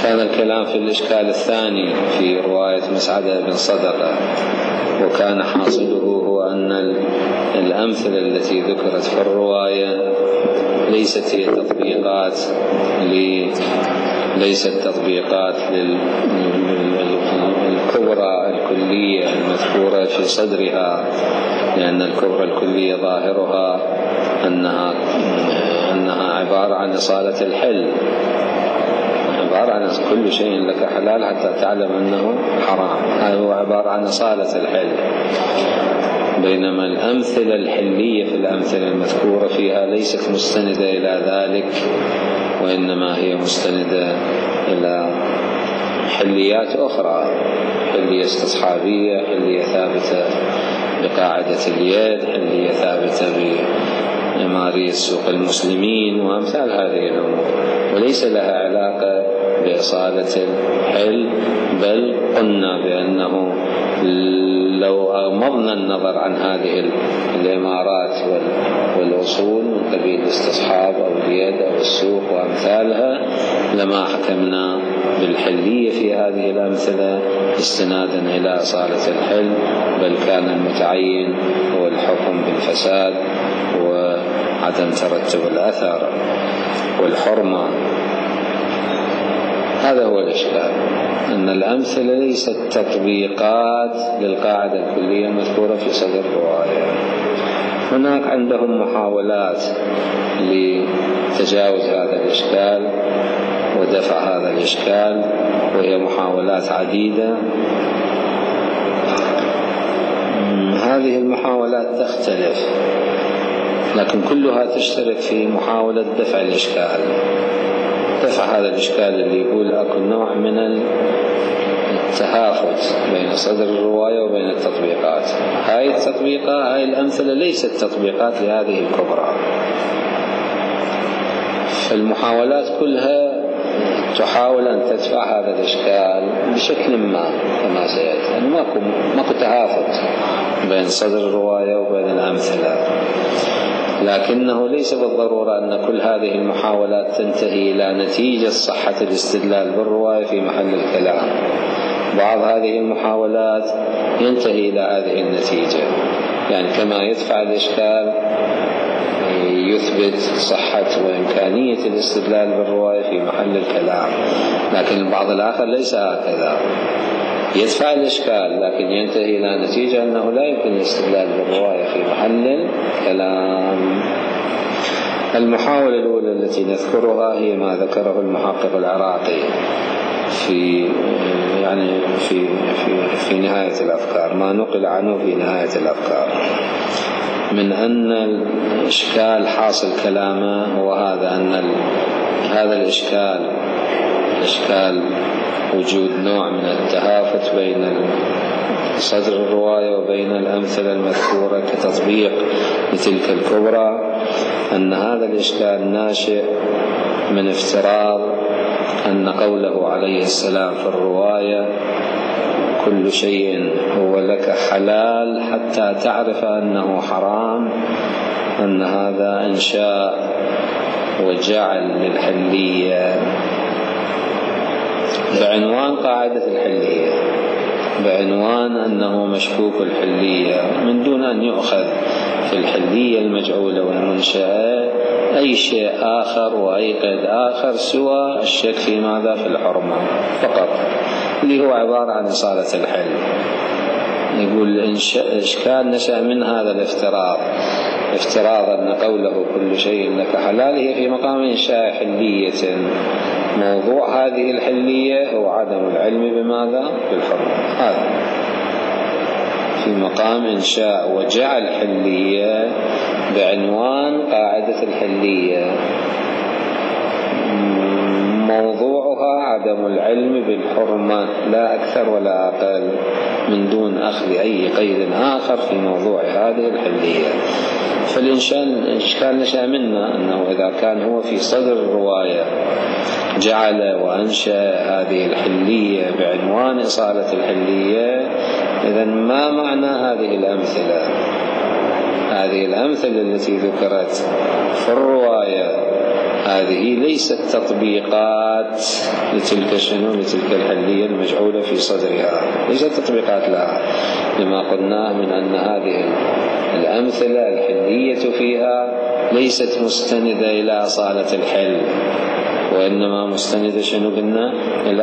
كان الكلام في الإشكال الثاني في رواية مسعدة بن صدقة، وكان حاصله هو أن الأمثلة التي ذكرت في الرواية ليست هي تطبيقات للكبرى الكلية المذكورة في صدرها، لأن الكبرى الكلية ظاهرها أنها عبارة عن إصالة الحل، عبارة عن كل شيء لك حلال حتى تعلم أنه حرام، هذا هو عبارة عن إصالة الحل. بينما الأمثلة الحلية في الأمثلة المذكورة فيها ليست مستندة إلى ذلك، وإنما هي مستندة إلى حليات أخرى، حلية استصحابية، حلية ثابتة بقاعدة اليد، حلية ثابتة بإمارية سوق المسلمين وأمثال هذه الأمور، وليس لها علاقة بإصالة الحل. بل قلنا بأنه لو أغمضنا النظر عن هذه الإمارات والأصول من قبيل الاستصحاب أو اليد أو السوق وأمثالها لما حكمنا بالحلية في هذه الأمثلة استنادا إلى إصالة الحل، بل كان المتعين هو الحكم بالفساد وعدم ترتب الأثر والحرمة. هذا هو الإشكال، أن الأمثلة ليست تطبيقات للقاعدة الكلية المذكورة في صدر الرواية. هناك عندهم محاولات لتجاوز هذا الإشكال ودفع هذا الإشكال، وهي محاولات عديدة. هذه المحاولات تختلف، لكن كلها تشترك في محاولة دفع الإشكال، دفع هذا الإشكال اللي يقول أكو نوع من التهافت بين صدر الرواية وبين التطبيقات. هاي الأمثلة ليست تطبيقات لهذه الكبرى. فالمحاولات كلها تحاول أن تدفع هذا الإشكال بشكل ما كما سيأتي، يعني ماكو تهافت بين صدر الرواية وبين الأمثلة، لكنه ليس بالضرورة أن كل هذه المحاولات تنتهي إلى نتيجة صحة الاستدلال بالرواية في محل الكلام. بعض هذه المحاولات ينتهي إلى هذه النتيجة، يعني كما يدفع الإشكال يثبت صحة وإمكانية الاستدلال بالرواية في محل الكلام، لكن البعض الآخر ليس هكذا، يدفع الإشكال لكن ينتهي إلى نتيجة أنه لا يمكن الاستدلال بالرواية في محل الكلام. المحاولة الأولى التي نذكرها هي ما ذكره المحقق العراقي في نهاية الأفكار، ما نقل عنه في نهاية الأفكار، من أن الإشكال حاصل كلامه هو هذا، أن هذا الإشكال وجود نوع من التهافت بين صدر الرواية وبين الأمثلة المذكورة كتطبيق لتلك الكبرى، أن هذا الإشكال ناشئ من افتراض أن قوله عليه السلام في الرواية كل شيء هو لك حلال حتى تعرف أنه حرام، أن هذا إنشاء وجعل للحلية بعنوان قاعدة الحلية، بعنوان أنه مشكوك الحلية، من دون أن يؤخذ في الحلية المجعولة والمنشأة أي شيء آخر وأي قيد آخر سوى الشك في ماذا؟ في الحرمة فقط، اللي هو عبارة عن إصالة الحل. يقول الإشكال نشأ من هذا افتراض أن قوله كل شيء لك حلال هي في مقام إنشاء حلية، موضوع هذه الحلية هو عدم العلم بماذا؟ بالحرمة، هذا في مقام إنشاء وجعل حلية بعنوان قاعدة الحلية، موضوعها عدم العلم بالحرمة لا أكثر ولا أقل، من دون أخذ أي قيد آخر في موضوع هذه الحلية. فالإشكال نشأ منا أنه إذا كان هو في صدر الرواية جعل وأنشأ هذه الحلية بعنوان إصالة الحلية، إذن ما معنى هذه الأمثلة؟ هذه الأمثلة التي ذكرت في الرواية هذه ليست تطبيقات لتلك لتلك الحلية المجعولة في صدرها، ليست تطبيقات لها، لما قلناه من أن هذه الأمثلة الحلية فيها ليست مستندة إلى أصالة الحل، وإنما مستندة شنو قلنا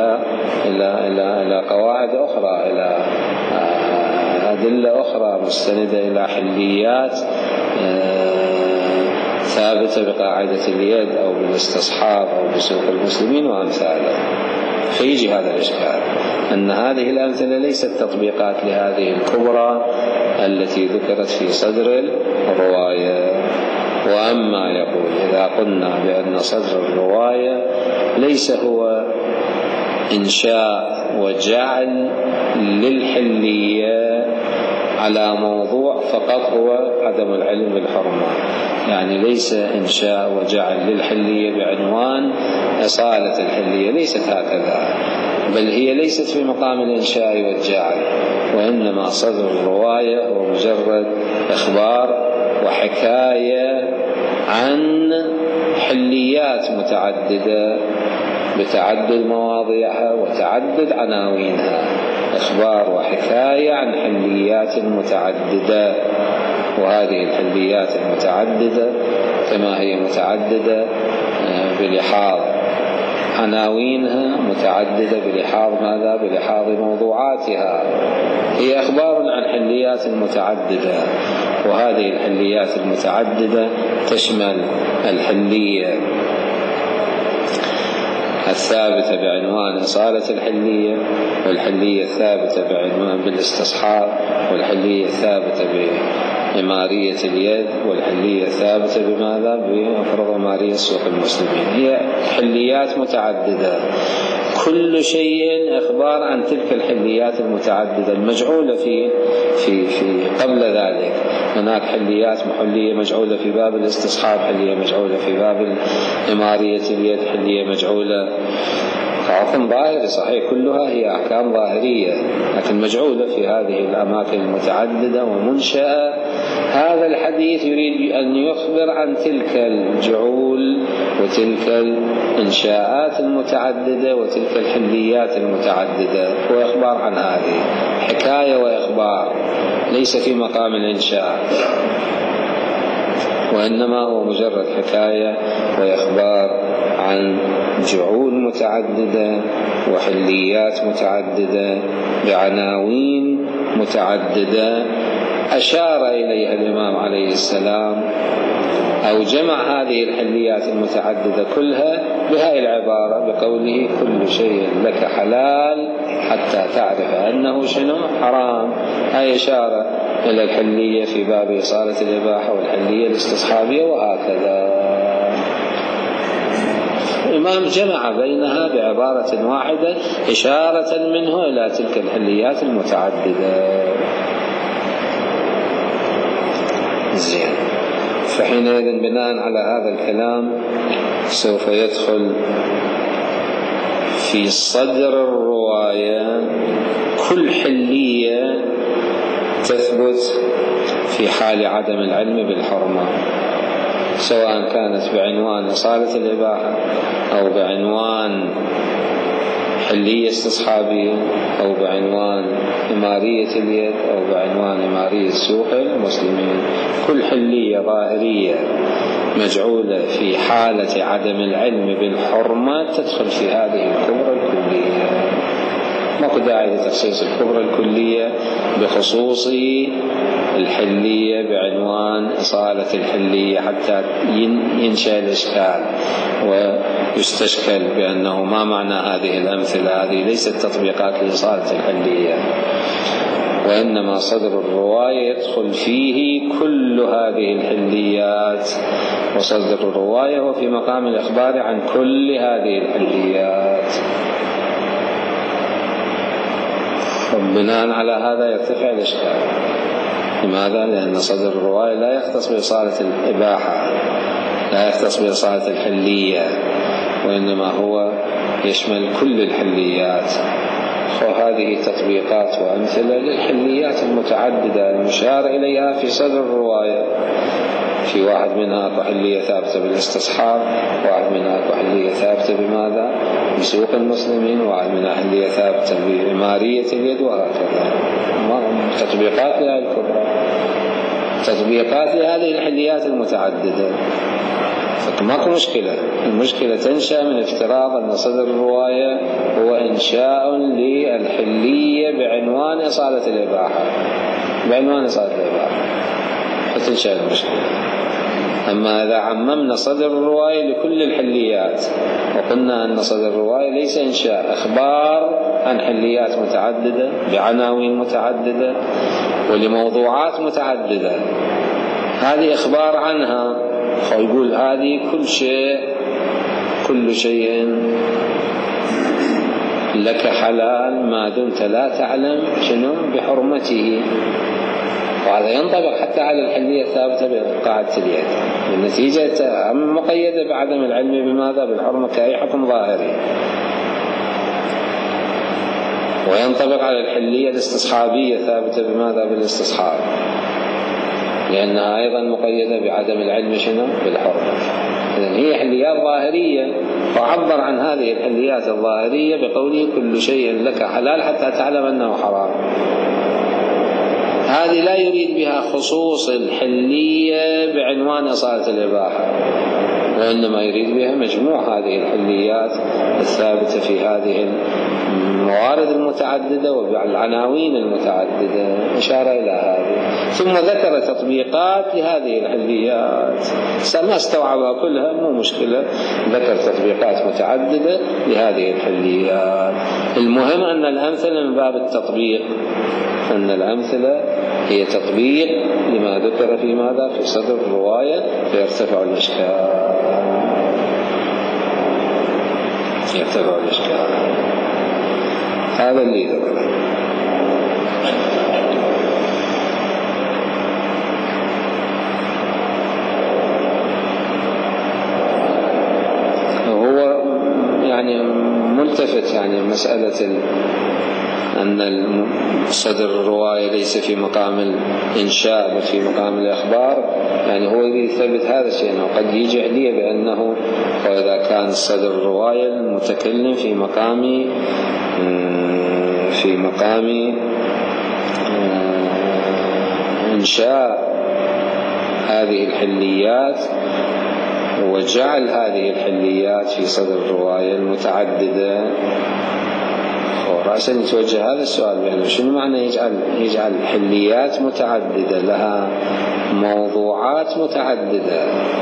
إلى قواعد أخرى، إلى أدلة أخرى، مستندة إلى حليات ثابتة بقاعدة اليد أو بالاستصحاب أو بسوق المسلمين وأمثاله. فيجي هذا الإشكال أن هذه الأمثلة ليست تطبيقات لهذه الكبرى التي ذكرت في صدر الرواية. وأما يقول إذا قلنا بأن صدر الرواية ليس هو إنشاء وجعل للحلية على موضوع فقط هو عدم العلم بالحرمة، يعني ليس إنشاء وجعل للحلية بعنوان إصالة الحلية، ليست هكذا، بل هي ليست في مقام الإنشاء والجعل، وإنما صدر الرواية هو مجرد إخبار وحكاية عن حليات متعددة بتعدد مواضيعها وتعدد عناوينها، إخبار وحكاية عن حليات متعددة. وهذه الحليات المتعددة كما هي متعددة بلحاظ عناوينها، متعددة بلحاظ ماذا؟ بلحاظ موضوعاتها، هي أخبار عن حليات متعددة. وهذه الحليات المتعددة تشمل الحلية الثابتة بعنوان إصالة الحلية، والحلية الثابتة بعنوان بالاستصحاب، والحلية الثابتة بإمارية اليد، والحلية الثابتة بماذا؟ بمفرض إمارية سوق المسلمين. هي حليات متعددة، كل شيء إخبار عن تلك الحليات المتعددة المجعولة في قبل ذلك. هناك حليات محلية مجعولة في باب الاستصحاب، حلية مجعولة في باب إمارية اليد، حلية مجعولة حكم ظاهري، صحيح كلها هي أحكام ظاهرية لكن مجعولة في هذه الأماكن المتعددة ومنشأة. هذا الحديث يريد أن يخبر عن تلك الجعول وتلك الإنشاءات المتعددة وتلك الحليات المتعددة، وإخبار عن هذه حكاية وإخبار، ليس في مقام الإنشاء، وإنما هو مجرد حكاية وإخبار عن جعول متعددة وحليات متعددة بعناوين متعددة أشار إليها الإمام عليه السلام، أو جمع هذه الحليات المتعددة كلها بهذه العبارة بقوله كل شيء لك حلال حتى تعرف أنه شنو حرام. هاي إشارة إلى الحلية في باب إصالة الإباحة والحلية الاستصحابية وهكذا. الإمام جمع بينها بعبارة واحدة إشارة منه إلى تلك الحليات المتعددة. زين، فحينئذ بناء على هذا الكلام سوف يدخل في صدر الرواية كل حلية تثبت في حال عدم العلم بالحرمة، سواء كانت بعنوان إصالة الإباحة أو بعنوان حلية استصحابية أو بعنوان إمارية اليد أو بعنوان إمارية سوق المسلمين. كل حلية ظاهرية مجعولة في حالة عدم العلم بالحرمة تدخل في هذه الكبرى الكلية. ماكو داعي لتخصيص الكبرى الكلية بخصوص الحلية بعنوان إصالة الحلية حتى ينشأ الإشكال ويستشكل بأنه ما معنى هذه الأمثلة، هذه ليست تطبيقات لإصالة الحلية، وإنما صدر الرواية يدخل فيه كل هذه الحليات، وصدر الرواية هو في مقام الإخبار عن كل هذه الحليات. بناء على هذا يرتفع الإشكال. لماذا؟ لأن صدر الرواية لا يختص بإصالة الإباحة، لا يختص بإصالة الحلية، وإنما هو يشمل كل الحليات. وهذه تطبيقات وأمثلة للحليات المتعددة المشار إليها في صدر الرواية، في واحد منها أكو حلية ثابتة بالاستصحاب، واحد منها أكو حلية ثابتة بماذا؟ بسوق المسلمين، واحد منها حلية ثابتة بإمارية اليد، وهكذا. تطبيقات لهذه الكبرى، تطبيقات لهذه الحليات المتعددة. فماكو مشكلة. المشكلة تنشأ من افتراض أن صدر الرواية هو إنشاء للحلية بعنوان إصالة الإباحة، بعنوان إصالة الإباحة، فتنشأ المشكلة. أما إذا عممنا صدر الرواية لكل الحليات وقلنا أن صدر الرواية ليس إنشاء، أخبار عن حليات متعددة بعناوين متعددة ولموضوعات متعددة، هذه إخبار عنها، فيقول هذه كل شيء لك حلال ما دمت لا تعلم شنو بحرمته. وهذا ينطبق حتى على الحلية الثابتة بقاعدة اليد، بالنتيجة مقيدة بعدم العلم بماذا؟ بالحرمة كأي حكم ظاهري. وينطبق على الحلية الاستصحابية ثابتة بماذا؟ بالاستصحاب، لأنها أيضا مقيدة بعدم العلم شنو؟ بالحرمة. إذن هي حليات ظاهرية، وعبر عن هذه الحليات الظاهرية بقوله كل شيء لك حلال حتى تعلم أنه حرام. هذه لا يريد بها خصوص الحلية بعنوان إصالة الإباحة، وإنما يريد بها مجموع هذه الحليات الثابتة في هذه الموارد المتعددة والعناوين المتعددة. إشارة إلى هذه، ثم ذكر تطبيقات لهذه الحليات، ما استوعبها كلها مو مشكلة، ذكر تطبيقات متعددة لهذه الحليات. المهم أن الأمثلة من باب التطبيق، أن الأمثلة هي تطبيق لما ذكر في ماذا؟ في صدر الرواية، فيرتفع الإشكال، يرتفع الإشكال. هذا اللي ذكره. هو يعني ملتفت يعني مسألة أن صدر الرواية ليس في مقام الإنشاء بل في مقام الإخبار، يعني هو يثبت هذا الشيء، أنه قد يجي عليه بأنه وإذا كان صدر الرواية المتكلم في مقام إنشاء هذه الحليات وجعل هذه الحليات في صدر الرواية المتعددة، رأسا يتوجه هذا السؤال بأنه شنو معنى يجعل حليات متعددة لها موضوعات متعددة،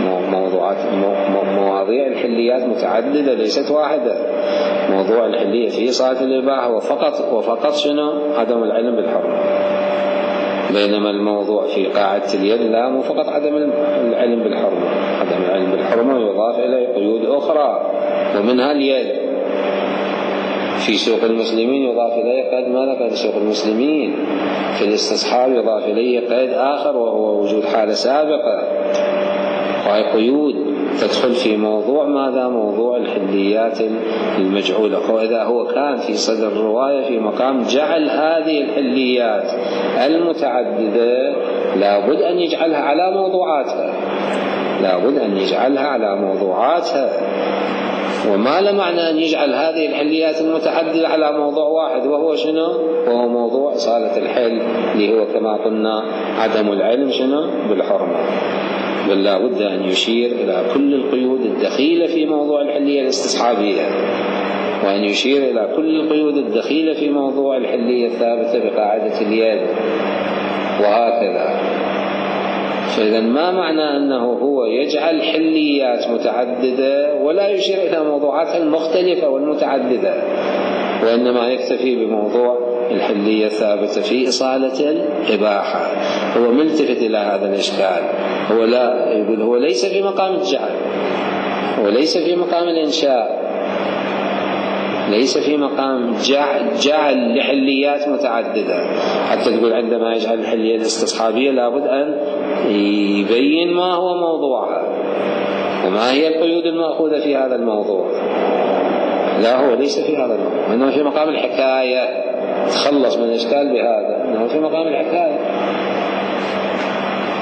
مواضيع الحليات متعددة ليست واحدة. موضوع الحلية في صلاة الإباحة وفقط شنو؟ عدم العلم بالحرمة، بينما الموضوع في قاعدة اليد لا، مو فقط عدم العلم بالحرمة، عدم العلم بالحرمة يضاف إليه قيود أخرى ومنها اليد. في سوق المسلمين يضاف إليه قيد ماذا؟ قيد سوق المسلمين. في الاستصحاب يضاف إليه قيد آخر وهو وجود حالة سابقة، وهي قيود تدخل في موضوع ماذا؟ موضوع الحليات المجعولة. وإذا هو كان في صدر الرواية في مقام جعل هذه الحليات المتعددة لابد أن يجعلها على موضوعاتها، لابد أن يجعلها على موضوعاتها. وما له معنى أن يجعل هذه الحليات المتعددة على موضوع واحد، وهو شنو؟ وهو موضوع إصالة الحل، اللي هو كما قلنا عدم العلم شنو؟ بالحرمة. بل لا بد أن يشير إلى كل القيود الدخيلة في موضوع الحلية الاستصحابية، وأن يشير إلى كل القيود الدخيلة في موضوع الحلية الثابتة بقاعدة اليد، وهكذا. فإذا ما معنى أنه هو يجعل حليات متعددة ولا يشير إلى موضوعاتها المختلفة والمتعددة، وإنما يكتفي بموضوع الحلية الثابتة في إصالة الإباحة. هو ملتفت إلى هذا الإشكال، هو لا يقول هو ليس في مقام الجعل، هو ليس في مقام الإنشاء، ليس في مقام جعل لحليات متعددة. حتى تقول عندما يجعل الحلية الاستصحابية لابد أن يبين ما هو موضوعها وما هي القيود المأخوذة في هذا الموضوع. لا، هو ليس في هذا الموضوع، إنما في مقام الحكاية. تخلص من الإشكال بهذا، إنه في مقام الحكاية.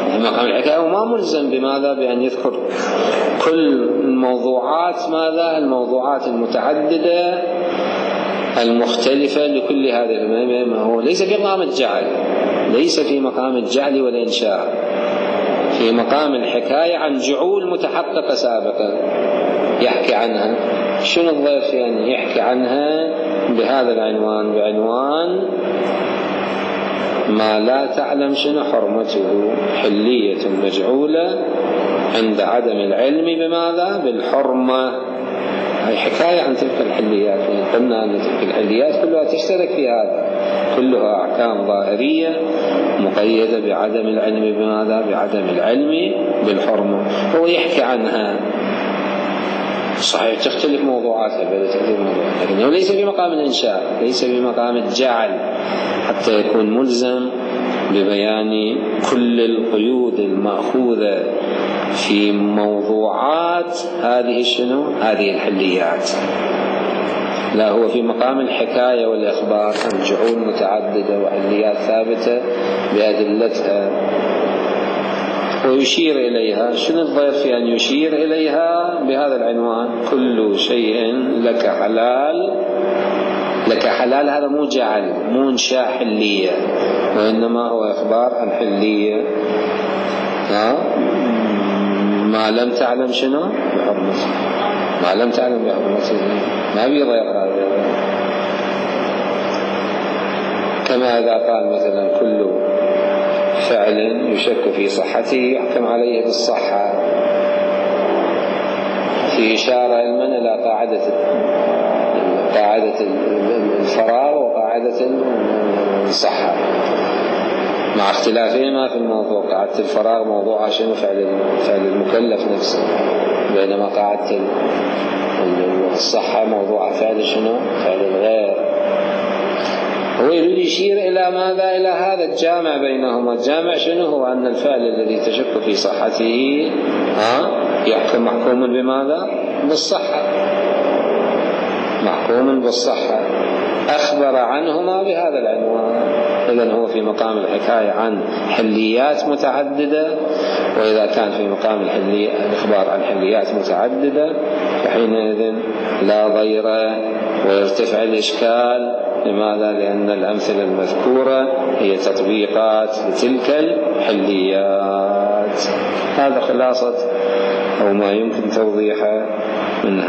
في مقام الحكاية وما ملزم بماذا بأن يذكر كل الموضوعات ماذا الموضوعات المتعددة المختلفة لكل هذه ما هو ليس في مقام الجعل، ليس في مقام الجعل والإنشاء، في مقام الحكاية عن جعول متحققة سابقا يحكي عنها. شنو الضيف يعني يحكي عنها بهذا العنوان، بعنوان ما لا تعلم شنو حرمته، حلية مجعولة عند عدم العلم بماذا بالحرمة. هي حكاية عن تلك الحليات، قلنا أن تلك الحليات كلها تشترك في هذا، كلها أحكام ظاهرية مقيدة بعدم العلم بماذا بعدم العلم بالحرمة. هو يحكي عنها صحيح تختلف موضوعاتها لكنه ليس في مقام الإنشاء، ليس في مقام الجعل حتى يكون ملزم ببيان كل القيود المأخوذة في موضوعات هذه شنو هذه الحليات. لا، هو في مقام الحكاية والإخبار عن جعول متعددة وحليات ثابتة بأدلتها ويشير إليها. شنو الضيف في أن يشير إليها بهذا العنوان كل شيء لك حلال. لك حلال هذا مو جعل، مو انشاء حلية، وإنما هو إخبار عن حلية ما لم تعلم شنو بحرمته، ما لم تعلم بحرمته ما بيضيق هذا. كما إذا قال مثلا كل فعل يشك في صحته يحكم عليه بالصحة، في إشارة علما إلى قاعدة الفراغ وقاعدة الصحة مع اختلافهما في الموضوع. قاعدة الفراغ موضوع شنو فعل المكلف نفسه، بينما قاعدة الصحة موضوع فعل شنو فعل الغير. هو يريد يشير إلى ماذا إلى هذا الجامع بينهما. الجامع شنو هو أن الفعل الذي تشك في صحته يحكم محكوم بماذا بالصحة، محكوم بالصحة، أخبر عنهما بهذا العنوان. إذن هو في مقام الحكاية عن حليات متعددة، وإذا كان في مقام الإخبار عن حليات متعددة فحينئذ لا ضير ويرتفع الإشكال. لماذا؟ لأن الأمثلة المذكورة هي تطبيقات لتلك الحليات. هذا خلاصة أو ما يمكن توضيحه من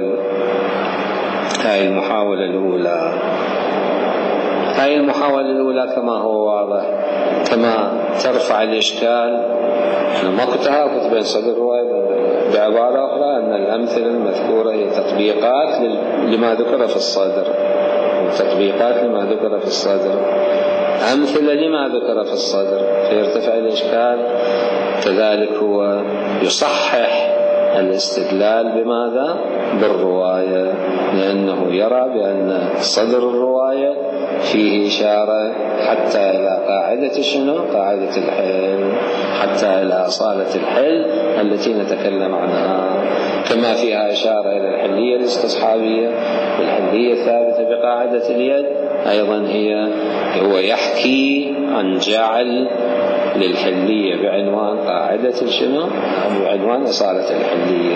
هاي المحاولة الأولى. هاي المحاولة الأولى كما هو واضح، كما ترفع الإشكال. أنا ما كنت بين صدر رواية بعبارة أخرى أن الأمثلة المذكورة هي تطبيقات لما ذكر في الصدر، تطبيقات لما ذكر في الصدر، أمثلة لما ذكر في الصدر، فيرتفع الإشكال. كذلك هو يصحح الاستدلال بماذا بالرواية، لأنه يرى بأن صدر الرواية فيه إشارة حتى إلى قاعدة شنو قاعدة الحل، حتى إلى أصالة الحل التي نتكلم عنها، كما فيها إشارة إلى الحلية الاستصحابية والحلية الثابتة بقاعدة اليد. أيضا هو يحكي عن جعل للحلية بعنوان قاعدة شنو بعنوان أصالة الحلية،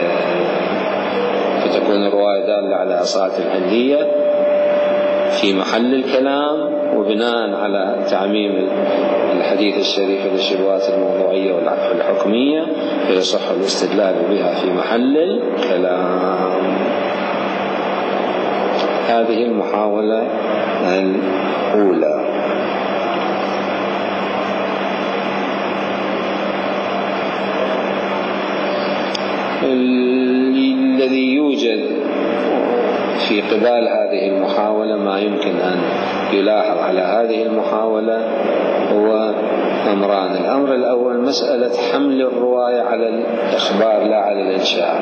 فتكون الرواية دالة على أصالة الحلية في محل الكلام، وبناء على تعميم الحديث الشريف للشبهات الموضوعية والحكمية فيصح الاستدلال بها في محل الكلام. هذه المحاولة الأولى. الذي يوجد في قبال هذه المحاولة ما يمكن أن يلاحظ على هذه المحاولة هو أمران. الأمر الأول مسألة حمل الرواية على الإخبار لا على الإنشاء،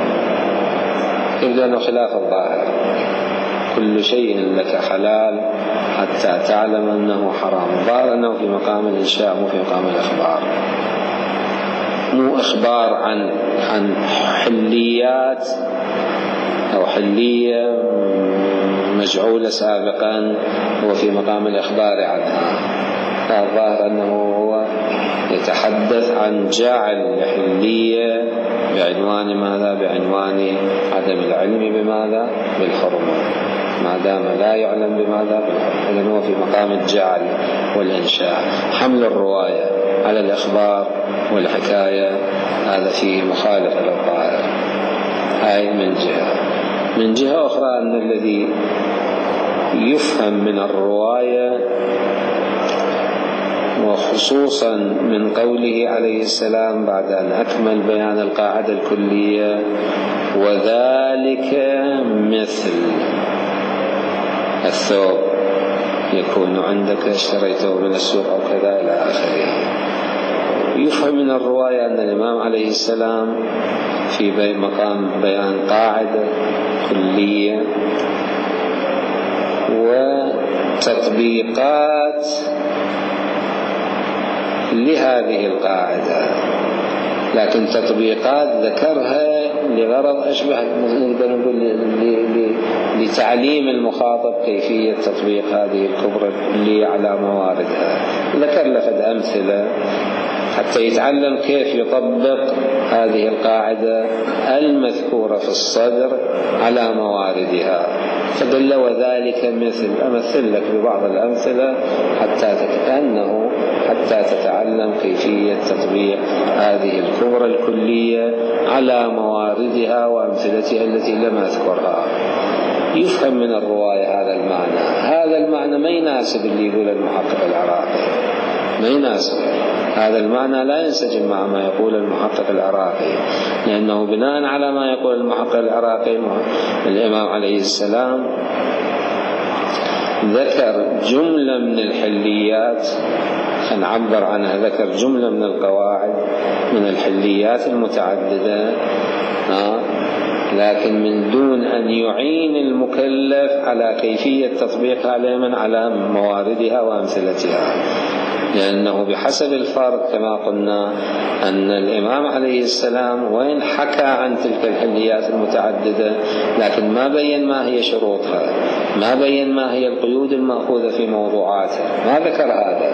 إذ أنه خلاف الظاهر. كل شيء لك حلال حتى تعلم أنه حرام. الظاهر أنه في مقام الإنشاء مو في مقام الإخبار، مو إخبار عن حليات أو حلية مجعولة سابقا، هو في مقام الإخبار عنها. فالظاهر أنه هو يتحدث عن جعل الحلية بعنوان ماذا؟ بعنوان عدم العلم بماذا؟ بالحرمة، ما دام لا يعلم بماذا؟ بالحرمة. إذن هو في مقام الجعل والإنشاء. حمل الرواية على الإخبار والحكاية هذا فيه مخالفة للظاهر، هاي من جهة. من جهة أخرى أن الذي يفهم من الرواية، وخصوصا من قوله عليه السلام بعد أن أكمل بيان القاعدة الكلية: وذلك مثل الثوب يكون عندك اشتريته من السوق أو كذا إلى آخره. يفهم من الرواية أن الإمام عليه السلام في مقام بيان قاعدة كلية وتطبيقات لهذه القاعدة، لكن تطبيقات ذكرها لغرض أشبه نقدر نقول لتعليم المخاطب كيفية تطبيق هذه الكبرى الكلية على مواردها. ذكر لفظ أمثلة حتى يتعلم كيف يطبق هذه القاعدة المذكورة في الصدر على مواردها. فدل وذلك مثل، أمثل لك ببعض الأمثلة حتى تتعلم كيفية تطبيق هذه الكبرى الكلية على مواردها وأمثلتها التي لم أذكرها. يفهم من الرواية هذا المعنى. هذا المعنى ما يناسب اللي يقول المحقق العراقي، ما يناسب هذا المعنى، لا ينسجم مع ما يقول المحقق العراقي، لأنه بناء على ما يقول المحقق العراقي الإمام عليه السلام ذكر جملة من الحليات، نعبر عنها، ذكر جملة من القواعد من الحليات المتعددة، لكن من دون أن يعين المكلف على كيفية تطبيقها على مواردها وأمثلتها. لأنه بحسب الفرق كما قلنا أن الإمام عليه السلام وين حكى عن تلك الحليات المتعددة، لكن ما بين ما هي شروطها، ما بين ما هي القيود المأخوذة في موضوعاتها، ما ذكر هذا،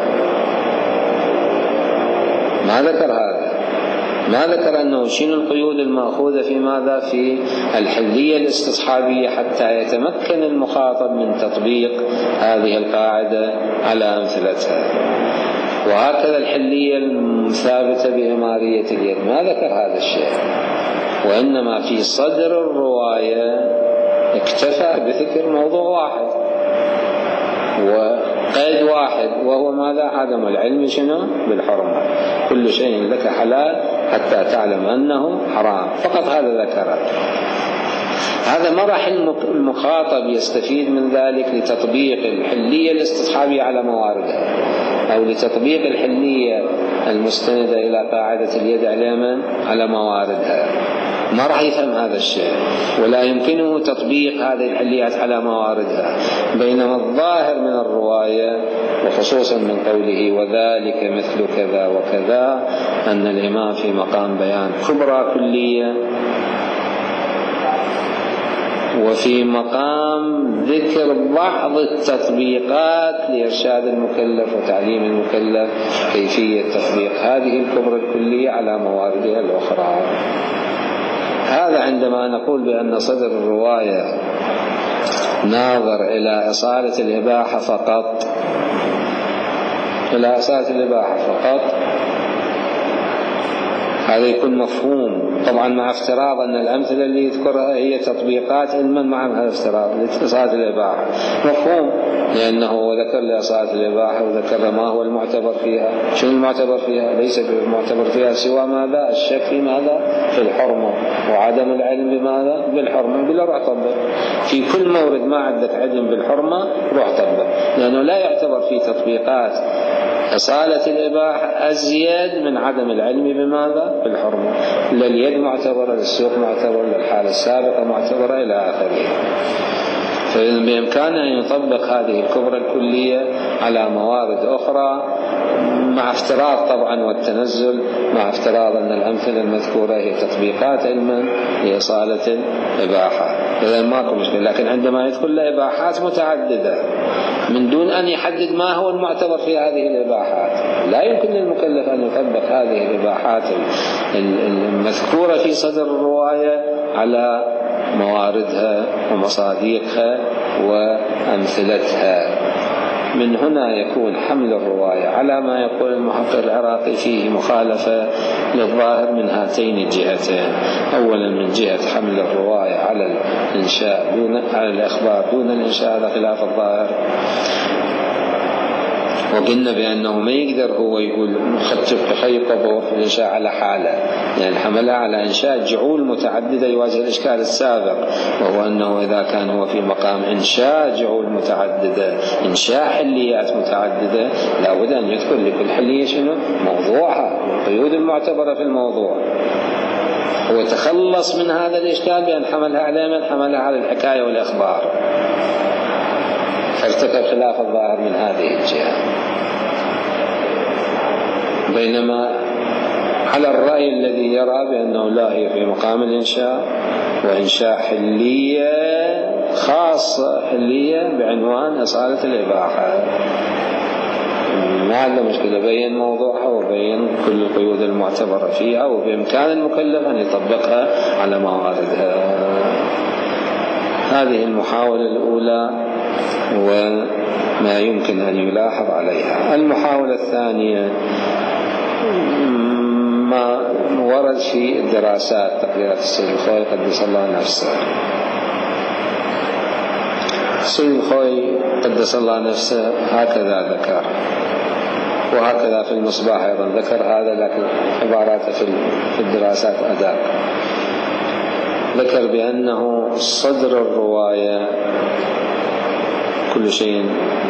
ما ذكر أنه شنو القيود المأخوذة في ماذا؟ في الحلية الاستصحابية حتى يتمكن المخاطب من تطبيق هذه القاعدة على أمثلتها. وهكذا الحلية الثابتة بإمارية اليد ما ذكر هذا الشيء، وإنما في صدر الرواية اكتفى بذكر موضوع واحد وقيد واحد، وهو ماذا؟ عدم العلم شنو؟ بالحرمة. كل شيء لك حلال حتى تعلم أنه حرام، فقط هذا ذكره. هذا ما راح المخاطب يستفيد من ذلك لتطبيق الحلية الاستصحابية على مواردها، أو لتطبيق الحلية المستندة إلى قاعدة اليد اليمن على مواردها. ما راح يفهم هذا الشيء، ولا يمكنه تطبيق هذه الحليات على مواردها. بينما الظاهر من الرواية وخصوصا من قوله وذلك مثل كذا وكذا أن الإمام في مقام بيان كبرى كلية، وفي مقام ذكر بعض التطبيقات لإرشاد المكلف وتعليم المكلف كيفية تطبيق هذه الكبرى الكلية على مواردها الأخرى. هذا عندما نقول بأن صدر الرواية ناظر إلى إصالة الإباحة فقط، إلى إصالة الإباحة فقط، هذا يكون مفهوم طبعا مع افتراض أن الأمثلة اللي يذكرها هي تطبيقات علما مع هذا الافتراض لإصالة الإباحة مفهوم، لأنه ذكر لإصالة الإباحة وذكر ما هو المعتبر فيها. شنو المعتبر فيها؟ ليس المعتبر فيها سوى ماذا؟ الشك في ماذا؟ في الحرمة، وعدم العلم بماذا؟ بالحرمة. بلا روح طبق في كل مورد ما عندك علم بالحرمة روح طبق، لأنه لا يعتبر في تطبيقات إصالة الإباحة أزيد من عدم العلم بماذا؟ بالحرمة. لليد معتبرة، للسوق معتبرة، للحالة السابقة معتبرة إلى آخره. فإذن بإمكانه أن يطبق هذه الكبرى الكلية على موارد أخرى مع افتراض طبعا والتنزل، مع افتراض أن الأمثلة المذكورة هي تطبيقات علما لإصالة الإباحة. إذن ماكو مشكلة. لكن عندما يدخل إباحات متعددة من دون أن يحدد ما هو المعتبر في هذه الإباحات. لا يمكن للمكلف أن يطبق هذه الإباحات المذكورة في صدر الرواية على مواردها ومصادرها وأمثلتها. من هنا يكون حمل الرواية على ما يقول المحقق العراقي فيه مخالفة للظاهر من هاتين الجهتين. أولا من جهة حمل الرواية على الإنشاء على الإخبار دون الإنشاء، هذا خلاف الظاهر. وقلنا بأنه ما يقدر هو يقول خيط الظهور في الإنشاء على حالة، يعني حملها على إنشاء جعول متعددة يواجه الإشكال السابق، وهو أنه إذا كان هو في مقام إنشاء جعول متعددة، إنشاء حليات متعددة، لابد أن يذكر لكل حلية شنو موضوعها والقيود المعتبرة في الموضوع. هو تخلص من هذا الإشكال بأن حملها على من حملها على الحكاية والإخبار، فارتكب خلاف الظاهر من هذه الجهة. بينما على الرأي الذي يرى بأنه لا، هي في مقام الإنشاء وإنشاء حلية خاصة، حلية بعنوان إصالة الإباحة، ما عنده مشكلة، بين موضوعها وبين كل القيود المعتبرة فيها، وبإمكان المكلف أن يطبقها على مواردها. هذه المحاولة الأولى وما يمكن أن يلاحظ عليها. المحاولة الثانية ما ورد في الدراسات تقريرات السيد الخوي قدس الله نفسه. السيد الخوي قدس الله نفسه هكذا ذكر، وهكذا في المصباح أيضا ذكر هذا، لكن عباراته في الدراسات أداء. ذكر بأنه صدر الرواية كل شيء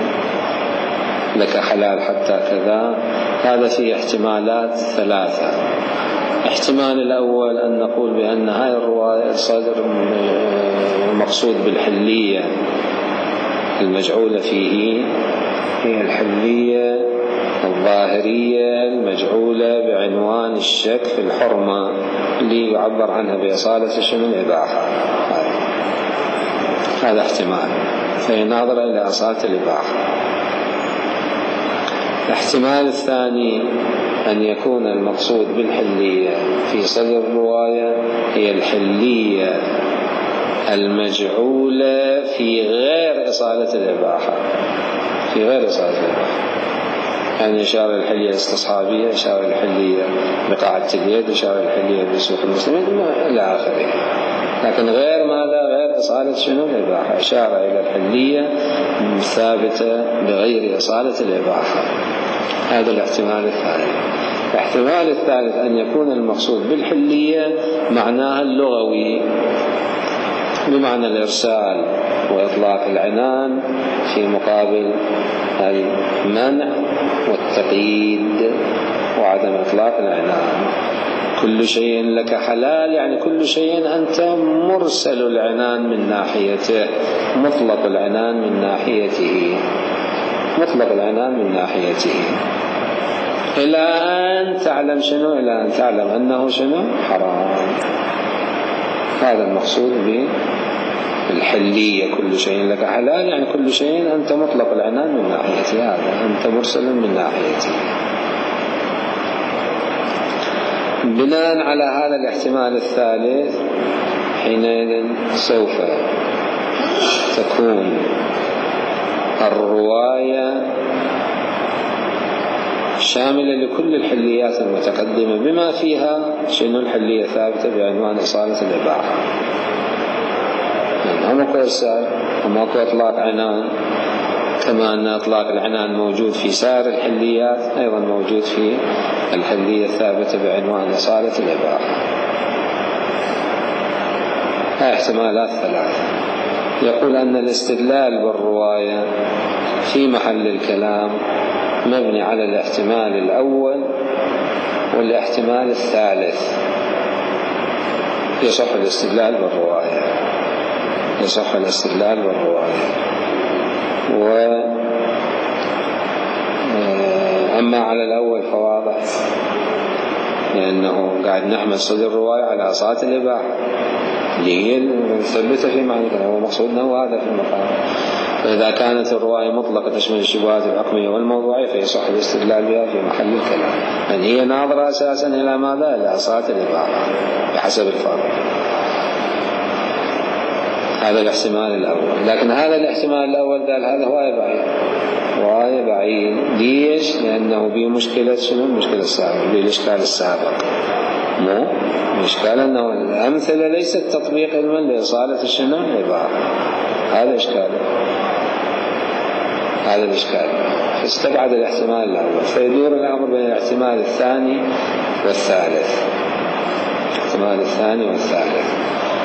لك حلال حتى كذا، هذا فيه احتمالات ثلاثة. احتمال الأول أن نقول بأن هاي الرواية الصدر المقصود بالحلية المجعولة فيه هي الحلية الظاهرية المجعولة بعنوان الشك في الحرمة اللي يعبر عنها بإصالة شنو الإباحة. هذا احتمال، فهي ناظرة إلى إصالة الإباحة. الاحتمال الثاني أن يكون المقصود بالحلية في صدر الرواية هي الحلية المجعولة في غير إصالة الإباحة، في غير إصالة الإباحة، يعني إشارة الحلية الاستصحابية، إشارة الحلية بقاعة اليد، إشارة الحلية بسوق المسلمين إلى آخره، لكن غير ماذا؟ غير إصالة شنو الإباحة، إشارة إلى الحلية ثابتة بغير إصالة الإباحة. هذا الاحتمال الثاني. الاحتمال الثالث أن يكون المقصود بالحلية معناها اللغوي، بمعنى الإرسال وإطلاق العنان في مقابل المنع والتقييد وعدم إطلاق العنان. كل شيء لك حلال، يعني كل شيء أنت مرسل العنان من ناحيته، مطلق العنان من ناحيته، مطلق العنان من ناحيته، إلى أن تعلم شنو؟ إلى أن تعلم أنه شنو؟ حرام. هذا المقصود بالحلية، كل شيء لك حلال، يعني كل شيء أنت مطلق العنان من ناحيته، هذا أنت مرسل من ناحيته. بناء على هذا الاحتمال الثالث حينئذ سوف تكون الرواية شاملة لكل الحليات المتقدمة بما فيها شنو الحلية ثابتة بعنوان إصالة الإباحة. يعني ماكو إرسال وماكو إطلاق عنان، كما أن إطلاق العنان موجود في سائر الحليات، أيضا موجود في الحلية الثابتة بعنوان إصالة الإباحة. هاي احتمالات ثلاثة. يقول أن الاستدلال بالرواية في محل الكلام مبني على الاحتمال الأول والاحتمال الثالث. يصح الاستدلال بالرواية، يصح الاستدلال بالرواية. أما على الأول فواضح، لأنه قاعد نحمل صدر الرواية على إصالة الإباحة اللي هي مثبتة في معنى الكلام، ومقصودنا هو هذا في المقام. وإذا كانت الرواية مطلقة تشمل الشبهات الحكمية والموضوعية فيصح الاستدلال بها في محل الكلام. يعني هي ناظرة أساسا إلى ماذا؟ إلى أصالة الإباحة بحسب الفرق. هذا الاحتمال الأول. لكن هذا الاحتمال الأول قال هذا هواية بعيد، هواية بعيد. ليش؟ لأنه بمشكلة شنو؟ المشكلة السابقة، بالإشكال السابق. مو الإشكال أنه الأمثلة ليست تطبيق علما لإصالة شنو؟ الإباحة. هذا إشكاله، هذا الإشكال. فاستبعد الاحتمال الأول، فيدور الأمر بين الاحتمال الثاني والثالث. الاحتمال الثاني والثالث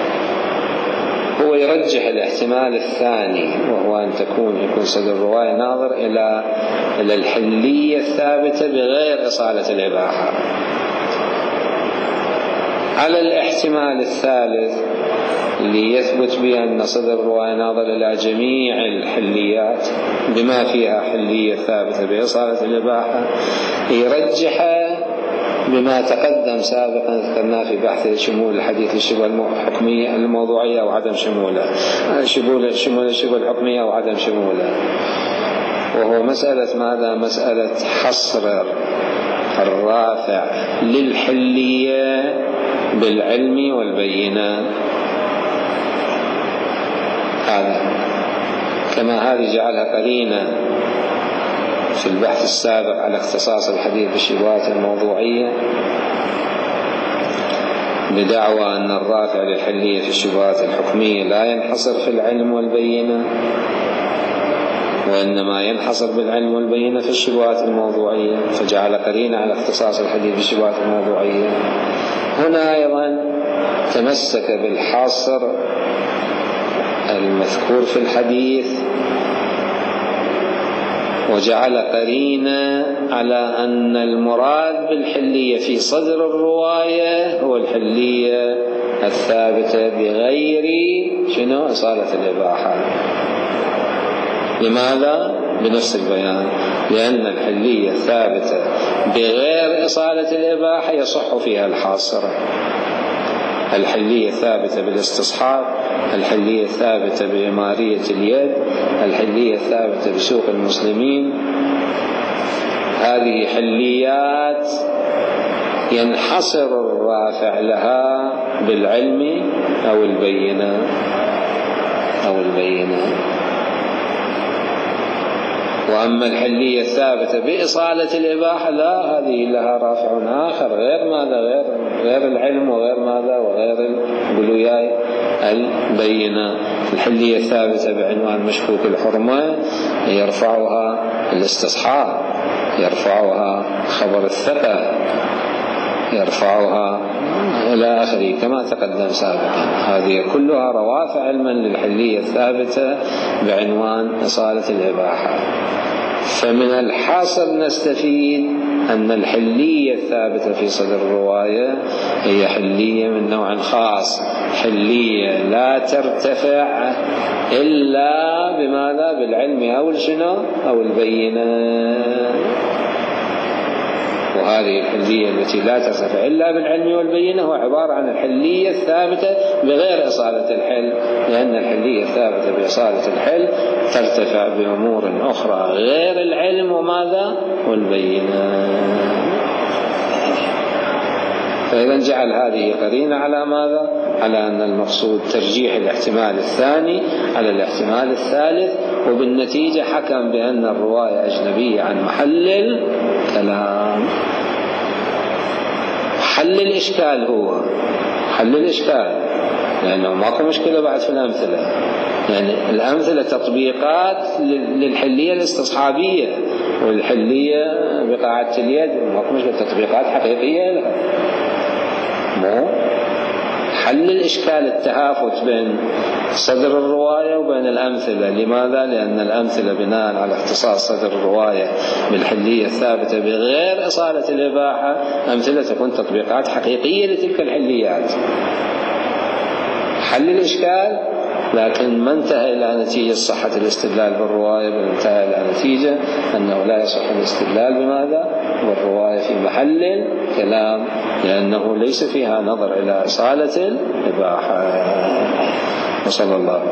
هو يرجح الاحتمال الثاني، وهو أن يكون صدر الرواية ناظر إلى الحلية الثابتة بغير إصالة الإباحة، على الاحتمال الثالث اللي يثبت به أن صدر الرواية ناظر إلى جميع الحليات بما فيها حلية ثابتة بإصالة الإباحة، يرجح بما تقدم سابقا ذكرناه في بحث شمول الحديث الشبه الحكمية الموضوعية أو عدم شموله، شمول الشبه الحكمية أو عدم شموله، وهو مسألة ماذا؟ مسألة حصر الرافع للحلية بالعلم والبينة. هذا كما هذه جعلها قرينة في البحث السابق على اختصاص الحديث بالشبهات الموضوعية بدعوى أن الرافع للحلية في الشبهات الحكمية لا ينحصر في العلم والبينة، وإنما ينحصر بالعلم والبينة في الشبهات الموضوعية، فجعل قرينة على اختصاص الحديث بالشبهات الموضوعية. هنا أيضا تمسك بالحاصر المذكور في الحديث وجعل قرينة على أن المراد بالحلية في صدر الرواية هو الحلية الثابتة بغير شنو؟ إصالة الإباحة. لماذا؟ بنفس البيان، لأن الحلية الثابتة بغير إصالة الإباحة يصح فيها الحاصر. الحلية الثابتة بالاستصحاب، الحلية الثابتة بإمارية اليد، الحلية الثابتة بسوق المسلمين، هذه حليات ينحصر الرافع لها بالعلم أو البينة وأما الحلية الثابتة بإصالة الإباحة لا، هذه لها رافع آخر غير ماذا؟ غير العلم وغير ماذا؟ وغير البلوياي البينة. الحلية الثابتة بعنوان مشكوك الحرمة يرفعها الاستصحاب، يرفعها خبر الثقة، يرفعها إلى آخره كما تقدم سابقا. هذه كلها روافع علما للحلية الثابتة بعنوان إصالة الإباحة. فمن الحاصل نستفيد أن الحلية الثابتة في صدر الرواية هي حلية من نوع خاص، حلية لا ترتفع إلا بماذا؟ بالعلم أو الشنو؟ أو البينة. وهذه الحلية التي لا ترتفع إلا بالعلم والبينة هو عبارة عن الحلية الثابتة بغير إصالة الحل، لأن الحلية الثابتة بإصالة الحل ترتفع بأمور أخرى غير العلم وماذا؟ والبينة. فإذا جعل هذه قرينة على ماذا؟ على أن المقصود ترجيح الاحتمال الثاني على الاحتمال الثالث، وبالنتيجة حكم بأن الرواية أجنبية عن محل الكلام. حل الإشكال هو حل الإشكال، لأنه ماكو مشكلة بعد في الأمثلة، يعني الأمثلة تطبيقات للحلية الاستصحابية والحلية بقاعة اليد، ماكو مشكلة، تطبيقات حقيقية لها. مو حل الإشكال التهافت بين صدر الرواية وبين الأمثلة. لماذا؟ لأن الأمثلة بناء على اختصاص صدر الرواية بالحلية الثابتة بغير إصالة الإباحة أمثلة تكون تطبيقات حقيقية لتلك الحليات. حل الإشكال، لكن ما انتهى إلى نتيجة صحة الاستدلال بالرواية، بل انتهى إلى نتيجة أنه لا يصح الاستدلال بماذا؟ بالرواية في محل كلام، لأنه ليس فيها نظر إلى إصالة الإباحة. وصلى الله